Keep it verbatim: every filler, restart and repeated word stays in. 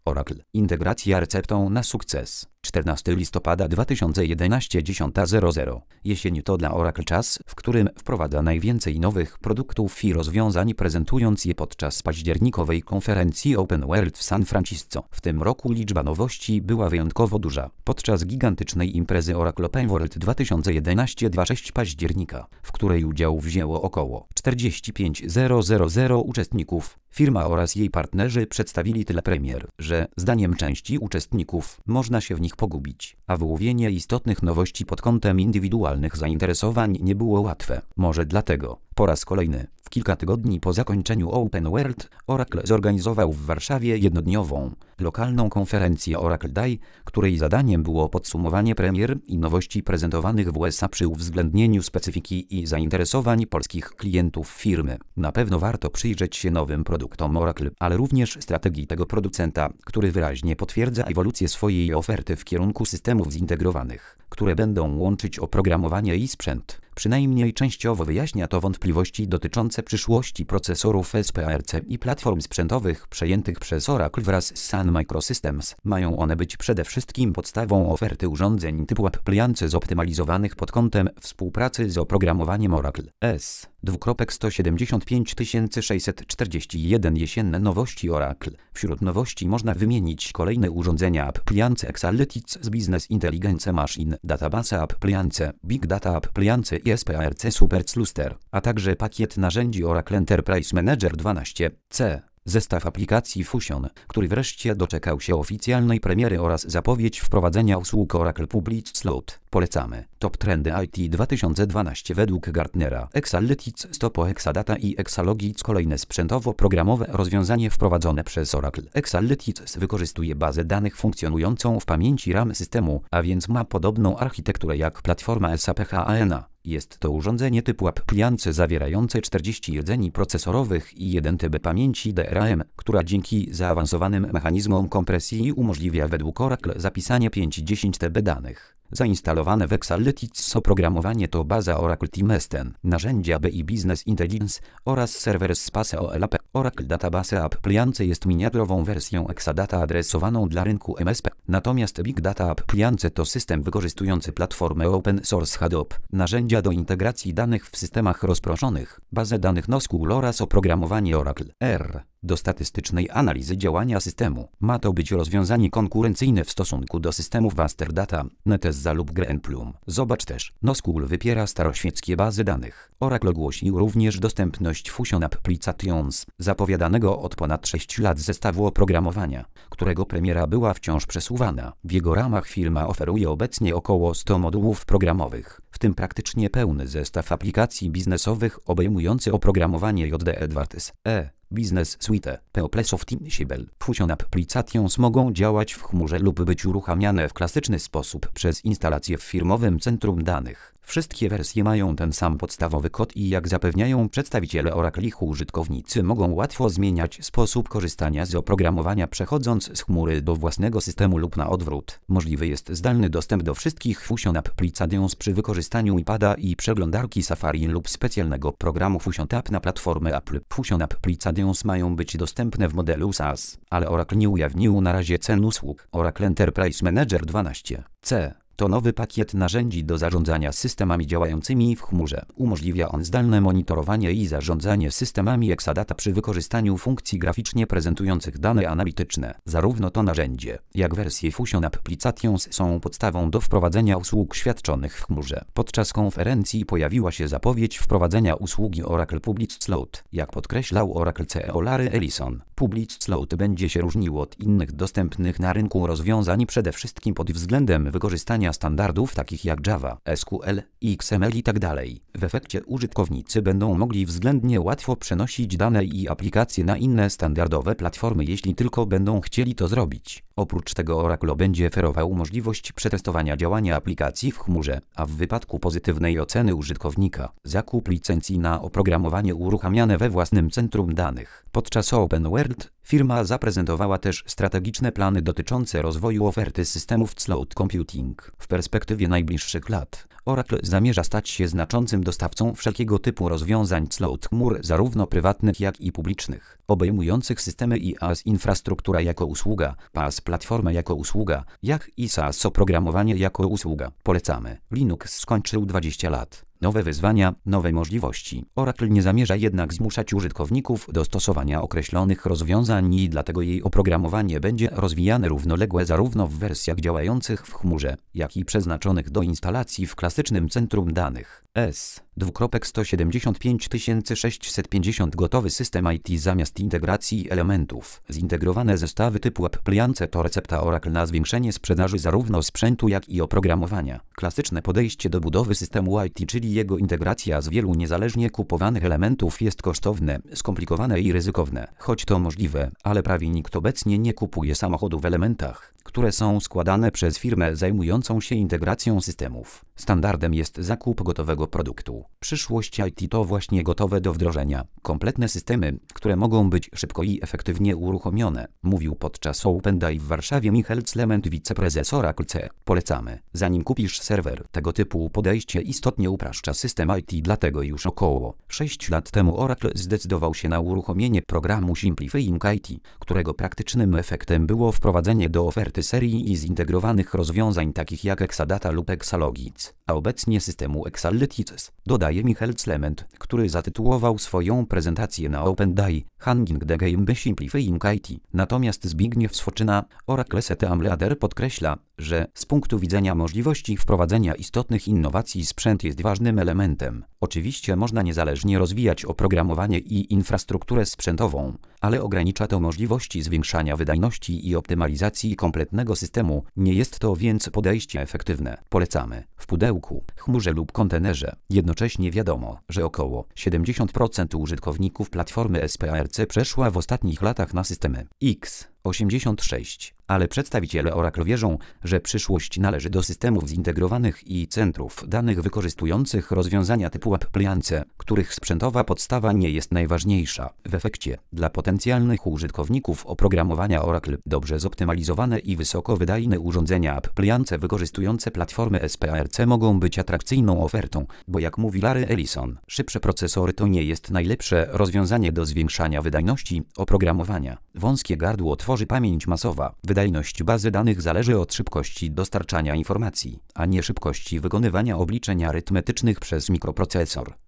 Oracle. Integracja receptą na sukces. czternastego listopada dwa tysiące jedenastego, dziesiąta zero zero. Jesień to dla Oracle czas, w którym wprowadza najwięcej nowych produktów i rozwiązań, prezentując je podczas październikowej konferencji Open World w San Francisco. W tym roku liczba nowości była wyjątkowo duża. Podczas gigantycznej imprezy Oracle Open World dwa tysiące jedenaście dwudziestego szóstego października, w której udział wzięło około czterdzieści pięć tysięcy uczestników, firma oraz jej partnerzy przedstawili tyle premier, że zdaniem części uczestników można się w nich pogubić, a wyłowienie istotnych nowości pod kątem indywidualnych zainteresowań nie było łatwe. Może dlatego po raz kolejny, w kilka tygodni po zakończeniu Open World, Oracle zorganizował w Warszawie jednodniową, lokalną konferencję Oracle Day, której zadaniem było podsumowanie premier i nowości prezentowanych w U S A przy uwzględnieniu specyfiki i zainteresowań polskich klientów firmy. Na pewno warto przyjrzeć się nowym produktom Oracle, ale również strategii tego producenta, który wyraźnie potwierdza ewolucję swojej oferty w kierunku systemów zintegrowanych, które będą łączyć oprogramowanie i sprzęt. Przynajmniej częściowo wyjaśnia to wątpliwości dotyczące przyszłości procesorów S P A R C i platform sprzętowych przejętych przez Oracle wraz z Sun Microsystems. Mają one być przede wszystkim podstawą oferty urządzeń typu appliance zoptymalizowanych pod kątem współpracy z oprogramowaniem Oracle S. sto siedemdziesiąt pięć tysięcy sześćset czterdzieści jeden jesienne nowości Oracle. Wśród nowości można wymienić kolejne urządzenia appliance Exalytics z Business Intelligence Machine, Database Appliance, Big Data Appliance i S P A R C Super Cluster, a także pakiet narzędzi Oracle Enterprise Manager dwanaście C. Zestaw aplikacji Fusion, który wreszcie doczekał się oficjalnej premiery oraz zapowiedź wprowadzenia usług Oracle Public Cloud. Polecamy. Top trendy I T dwa tysiące dwanaście według Gartnera. Exalytics Stopo Exadata i Exalogics kolejne sprzętowo-programowe rozwiązanie wprowadzone przez Oracle. Exalytics wykorzystuje bazę danych funkcjonującą w pamięci RAM systemu, a więc ma podobną architekturę jak platforma S A P H A N A. Jest to urządzenie typu appliance zawierające czterdzieści rdzeni procesorowych i jeden terabajt pamięci D R A M, która dzięki zaawansowanym mechanizmom kompresji umożliwia według Oracle zapisanie pięć do dziesięciu terabajtów danych. Zainstalowane w Exalytics oprogramowanie to baza Oracle Team S ten, narzędzia B I Business Intelligence oraz serwer Space O L A P. Oracle Database Appliance jest miniaturową wersją Exadata adresowaną dla rynku M S P. Natomiast Big Data Appliance to system wykorzystujący platformę Open Source Hadoop, narzędzia do integracji danych w systemach rozproszonych, bazę danych NoSQL oraz oprogramowanie Oracle R do statystycznej analizy działania systemu. Ma to być rozwiązanie konkurencyjne w stosunku do systemów Master Data, Netezza lub Greenplum. Zobacz też, NoSQL wypiera staroświeckie bazy danych. Oracle ogłosił również dostępność Fusion Applications, zapowiadanego od ponad sześciu lat zestawu oprogramowania, którego premiera była wciąż przesuwana. W jego ramach firma oferuje obecnie około stu modułów programowych, w tym praktycznie pełny zestaw aplikacji biznesowych obejmujący oprogramowanie J D E dwa T S E. Business Suite, P O P L Optimizable. Fusion Applications mogą działać w chmurze lub być uruchamiane w klasyczny sposób przez instalację w firmowym centrum danych. Wszystkie wersje mają ten sam podstawowy kod i jak zapewniają przedstawiciele Oracle, ich użytkownicy mogą łatwo zmieniać sposób korzystania z oprogramowania, przechodząc z chmury do własnego systemu lub na odwrót. Możliwy jest zdalny dostęp do wszystkich Fusion Applications przy wykorzystaniu iPada i przeglądarki Safari lub specjalnego programu Fusion Tab na platformę Apple. Fusion Applications mają być dostępne w modelu SaaS, ale Oracle nie ujawnił na razie cen usług. Oracle Enterprise Manager dwanaście C to nowy pakiet narzędzi do zarządzania systemami działającymi w chmurze. Umożliwia on zdalne monitorowanie i zarządzanie systemami Exadata przy wykorzystaniu funkcji graficznie prezentujących dane analityczne. Zarówno to narzędzie, jak wersje Fusion Applications są podstawą do wprowadzenia usług świadczonych w chmurze. Podczas konferencji pojawiła się zapowiedź wprowadzenia usługi Oracle Public Cloud. Jak podkreślał Oracle C E O Larry Ellison, Public Cloud będzie się różnił od innych dostępnych na rynku rozwiązań przede wszystkim pod względem wykorzystania standardów takich jak Java, S Q L, X M L itd. W efekcie użytkownicy będą mogli względnie łatwo przenosić dane i aplikacje na inne standardowe platformy, jeśli tylko będą chcieli to zrobić. Oprócz tego Oracle będzie oferował możliwość przetestowania działania aplikacji w chmurze, a w wypadku pozytywnej oceny użytkownika, zakup licencji na oprogramowanie uruchamiane we własnym centrum danych. Podczas Open World firma zaprezentowała też strategiczne plany dotyczące rozwoju oferty systemów cloud computing. W perspektywie najbliższych lat Oracle zamierza stać się znaczącym dostawcą wszelkiego typu rozwiązań cloud chmur, zarówno prywatnych, jak i publicznych, obejmujących systemy I aaS infrastruktura jako usługa, PaaS platformę jako usługa, jak i SaaS oprogramowanie jako usługa. Polecamy. Linux skończył dwadzieścia lat. Nowe wyzwania, nowe możliwości. Oracle nie zamierza jednak zmuszać użytkowników do stosowania określonych rozwiązań i dlatego jej oprogramowanie będzie rozwijane równolegle zarówno w wersjach działających w chmurze, jak i przeznaczonych do instalacji w klasycznym centrum danych. S. sto siedemdziesiąt pięć tysięcy sześćset pięćdziesiąt Gotowy system I T zamiast integracji elementów. Zintegrowane zestawy typu appliance to recepta Oracle na zwiększenie sprzedaży zarówno sprzętu, jak i oprogramowania. Klasyczne podejście do budowy systemu I T, czyli jego integracja z wielu niezależnie kupowanych elementów, jest kosztowne, skomplikowane i ryzykowne. Choć to możliwe, ale prawie nikt obecnie nie kupuje samochodu w elementach, które są składane przez firmę zajmującą się integracją systemów. Standardem jest zakup gotowego produktu. Przyszłość I T to właśnie gotowe do wdrożenia, kompletne systemy, które mogą być szybko i efektywnie uruchomione, mówił podczas Open Day w Warszawie Michał Clement, wiceprezes Oracle C. Polecamy. Zanim kupisz serwer, tego typu podejście istotnie upraszcza system I T, dlatego już około sześć lat temu Oracle zdecydował się na uruchomienie programu Simplifying I T, którego praktycznym efektem było wprowadzenie do oferty serii i zintegrowanych rozwiązań takich jak Exadata lub Exalogic, a obecnie systemu Exalytics, dodaje Michał Clement, który zatytułował swoją prezentację na Open Day Hanging the Game by Simplifying I T. Natomiast Zbigniew Swoczyna, Oracle System Leader, podkreśla, że z punktu widzenia możliwości wprowadzenia istotnych innowacji sprzęt jest ważnym elementem. Oczywiście można niezależnie rozwijać oprogramowanie i infrastrukturę sprzętową, ale ogranicza to możliwości zwiększania wydajności i optymalizacji kompletnego systemu. Nie jest to więc podejście efektywne. Polecamy. W pudełku, chmurze lub kontenerze. Jednocześnie wiadomo, że około siedemdziesiąt procent użytkowników platformy S P A R C przeszła w ostatnich latach na systemy X osiemdziesiąt sześć, ale przedstawiciele Oracle wierzą, że przyszłość należy do systemów zintegrowanych i centrów danych wykorzystujących rozwiązania typu appliance, których sprzętowa podstawa nie jest najważniejsza. W efekcie, dla potencjalnych użytkowników oprogramowania Oracle, dobrze zoptymalizowane i wysoko wydajne urządzenia appliance wykorzystujące platformy S P A R C mogą być atrakcyjną ofertą, bo jak mówi Larry Ellison, szybsze procesory to nie jest najlepsze rozwiązanie do zwiększania wydajności oprogramowania. Wąskie gardło tworzy pamięć masowa. Wydajność bazy danych zależy od szybkości dostarczania informacji, a nie szybkości wykonywania obliczeń arytmetycznych przez mikroprocesor.